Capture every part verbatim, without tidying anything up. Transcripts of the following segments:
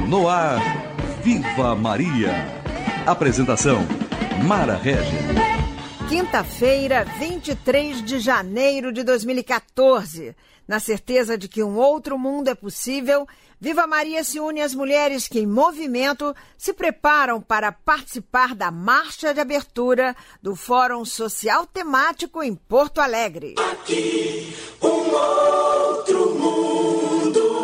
No ar, Viva Maria. Apresentação, Mara Regis. Quinta-feira, vinte e três de janeiro de dois mil e quatorze. Na certeza de que um outro mundo é possível, Viva Maria se une às mulheres que, em movimento, se preparam para participar da marcha de abertura do Fórum Social Temático em Porto Alegre. Aqui, um outro mundo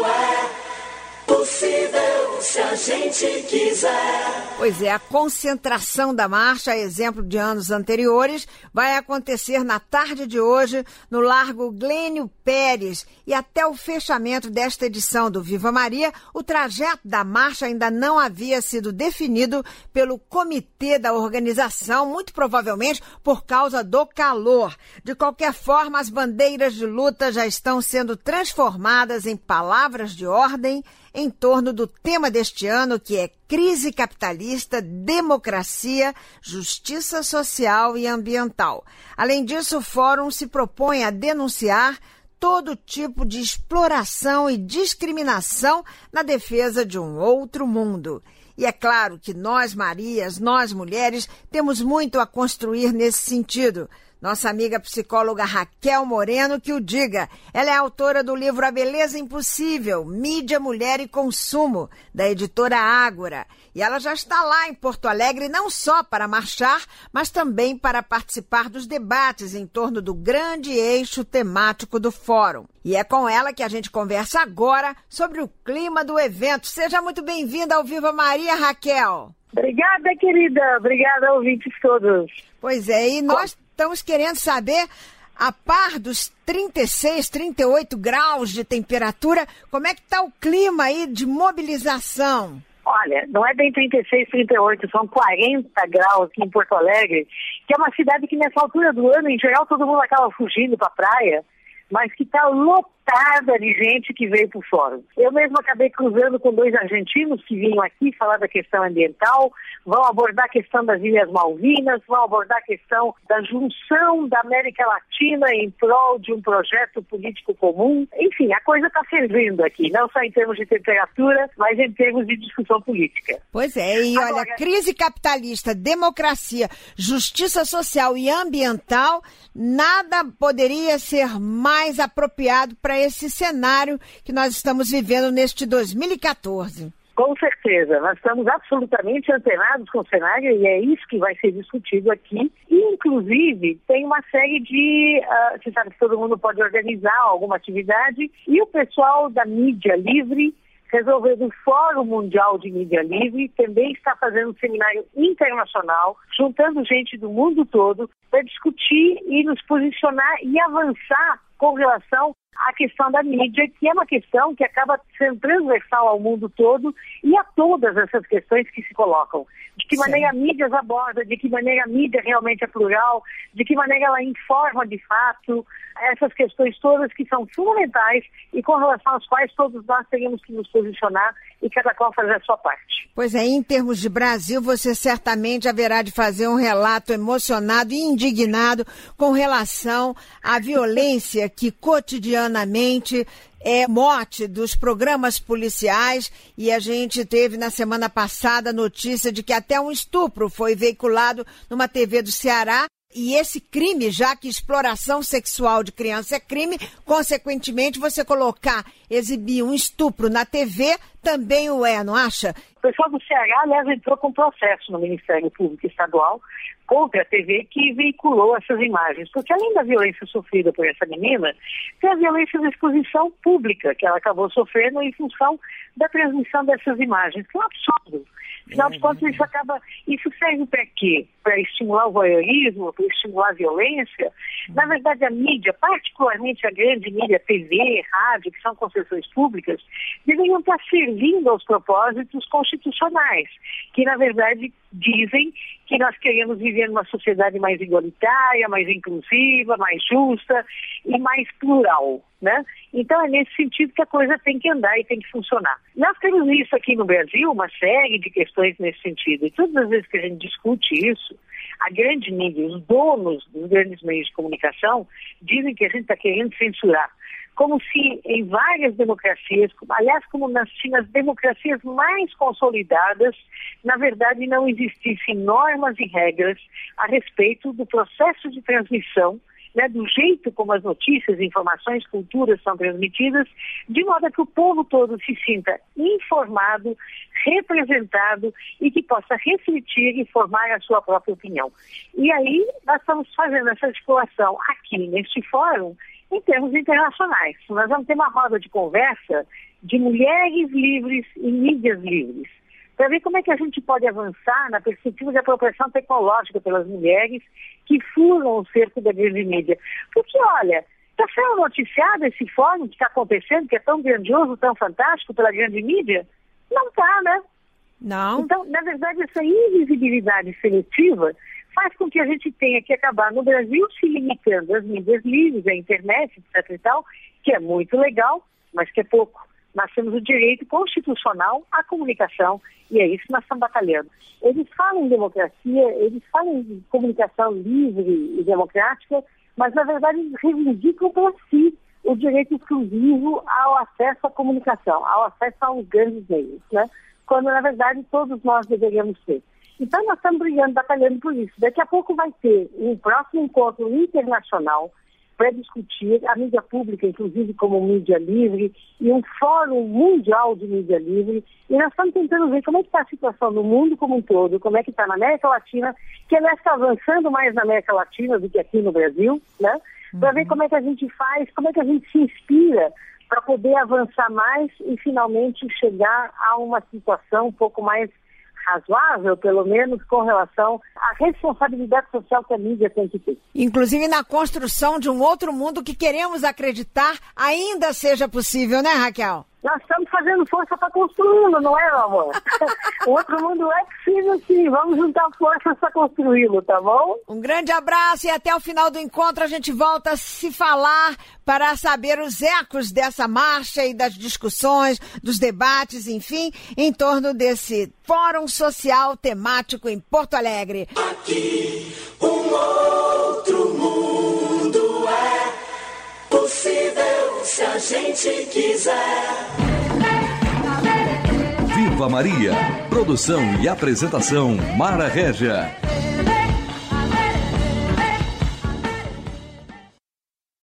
é possível se a gente quiser. Pois é, a concentração da marcha, a exemplo de anos anteriores, vai acontecer na tarde de hoje no Largo Glênio Pérez. E até o fechamento desta edição do Viva Maria, o trajeto da marcha ainda não havia sido definido pelo comitê da organização, muito provavelmente por causa do calor. De qualquer forma, as bandeiras de luta já estão sendo transformadas em palavras de ordem em torno do tema deste ano, que é crise capitalista, democracia, justiça social e ambiental. Além disso, o Fórum se propõe a denunciar todo tipo de exploração e discriminação na defesa de um outro mundo. E é claro que nós, Marias, nós, mulheres, temos muito a construir nesse sentido. Nossa amiga psicóloga Raquel Moreno que o diga. Ela é autora do livro A Beleza Impossível, Mídia, Mulher e Consumo, da editora Ágora. E ela já está lá em Porto Alegre não só para marchar, mas também para participar dos debates em torno do grande eixo temático do Fórum. E é com ela que a gente conversa agora sobre o clima do evento. Seja muito bem-vinda ao Viva Maria, Raquel. Obrigada, querida. Obrigada, ouvintes todos. Pois é, e nós estamos querendo saber, a par dos trinta e seis, trinta e oito graus de temperatura, como é que está o clima aí de mobilização? Olha, não é bem trinta e seis, trinta e oito, são quarenta graus aqui em Porto Alegre, que é uma cidade que nessa altura do ano, em geral, todo mundo acaba fugindo para a praia, mas que está lotada de gente que veio para o fórum. Eu mesmo acabei cruzando com dois argentinos que vinham aqui falar da questão ambiental, vão abordar a questão das Ilhas Malvinas, vão abordar a questão da junção da América Latina em prol de um projeto político comum. Enfim, a coisa está fervendo aqui, não só em termos de temperatura, mas em termos de discussão política. Pois é, e olha, Agora, crise capitalista, democracia, justiça social e ambiental, nada poderia ser mais apropriado para esse cenário que nós estamos vivendo neste dois mil e quatorze. Com certeza, nós estamos absolutamente antenados com o cenário e é isso que vai ser discutido aqui. E, inclusive, tem uma série de... Uh, você sabe que todo mundo pode organizar alguma atividade e o pessoal da mídia livre resolveu do Fórum Mundial de Mídia Livre também está fazendo um seminário internacional, juntando gente do mundo todo para discutir e nos posicionar e avançar com relação à questão da mídia, que é uma questão que acaba sendo transversal ao mundo todo e a todas essas questões que se colocam. De que maneira a mídia as aborda, de que maneira a mídia realmente é plural, de que maneira ela informa de fato, essas questões todas que são fundamentais e com relação às quais todos nós teríamos que nos posicionar e cada qual fazer a sua parte. Pois é, em termos de Brasil, você certamente haverá de fazer um relato emocionado e indignado com relação à violência que cotidianamente é mote dos programas policiais, e a gente teve na semana passada a notícia de que até um estupro foi veiculado numa T V do Ceará. E esse crime, já que exploração sexual de criança é crime, consequentemente você colocar, exibir um estupro na T V também o é, não acha? O pessoal do Ceará, aliás, entrou com processo no Ministério Público Estadual contra a T V que veiculou essas imagens. Porque além da violência sofrida por essa menina, tem a violência da exposição pública que ela acabou sofrendo em função da transmissão dessas imagens, que é um absurdo. Afinal de contas, isso acaba... Isso serve para quê? Para estimular o voyeurismo, para estimular a violência? Na verdade, a mídia, particularmente a grande mídia, T V, rádio, que são concessões públicas, deveriam estar servindo aos propósitos constitucionais, que, na verdade, dizem que nós queremos viver numa sociedade mais igualitária, mais inclusiva, mais justa e mais plural, né? Então é nesse sentido que a coisa tem que andar e tem que funcionar. Nós temos isso aqui no Brasil, uma série de questões nesse sentido, e todas as vezes que a gente discute isso, a grande mídia, os donos dos grandes meios de comunicação, dizem que a gente está querendo censurar. como se em várias democracias, aliás, como nas, nas democracias mais consolidadas, na verdade não existissem normas e regras a respeito do processo de transmissão, né, do jeito como as notícias, informações, culturas são transmitidas, de modo que o povo todo se sinta informado, representado e que possa refletir e formar a sua própria opinião. E aí nós estamos fazendo essa articulação aqui neste fórum em termos internacionais. Nós vamos ter uma roda de conversa de mulheres livres e mídias livres, para ver como é que a gente pode avançar na perspectiva de apropriação tecnológica pelas mulheres que furam o cerco da grande mídia. Porque, olha, está sendo noticiado esse fórum que está acontecendo, que é tão grandioso, tão fantástico pela grande mídia? Não está, né? Não. Então, na verdade, essa invisibilidade seletiva faz com que a gente tenha que acabar no Brasil se limitando às mídias livres, à internet, etc e tal, que é muito legal, mas que é pouco. Nós temos o direito constitucional à comunicação e é isso que nós estamos batalhando. Eles falam em democracia, eles falam em comunicação livre e democrática, mas na verdade eles reivindicam para si o direito exclusivo ao acesso à comunicação, ao acesso aos grandes meios, né? Quando na verdade todos nós deveríamos ter. Então nós estamos brigando, batalhando por isso. Daqui a pouco vai ter um próximo encontro internacional para discutir a mídia pública, inclusive como mídia livre, e um fórum mundial de mídia livre. E nós estamos tentando ver como é que está a situação no mundo como um todo, como é que está na América Latina, que ela está avançando mais na América Latina do que aqui no Brasil, né? Para ver como é que a gente faz, como é que a gente se inspira para poder avançar mais e finalmente chegar a uma situação um pouco mais razoável, pelo menos, com relação à responsabilidade social que a mídia tem que ter. Inclusive na construção de um outro mundo que queremos acreditar ainda seja possível, né, Raquel? Nós estamos fazendo força para construí-lo, não é, meu amor? O outro mundo é possível, sim. Vamos juntar forças para construí-lo, tá bom? Um grande abraço e até o final do encontro a gente volta a se falar para saber os ecos dessa marcha e das discussões, dos debates, enfim, em torno desse Fórum Social Temático em Porto Alegre. Aqui, um outro mundo é possível se a gente quiser. Viva Maria! Produção e apresentação Mara Régia.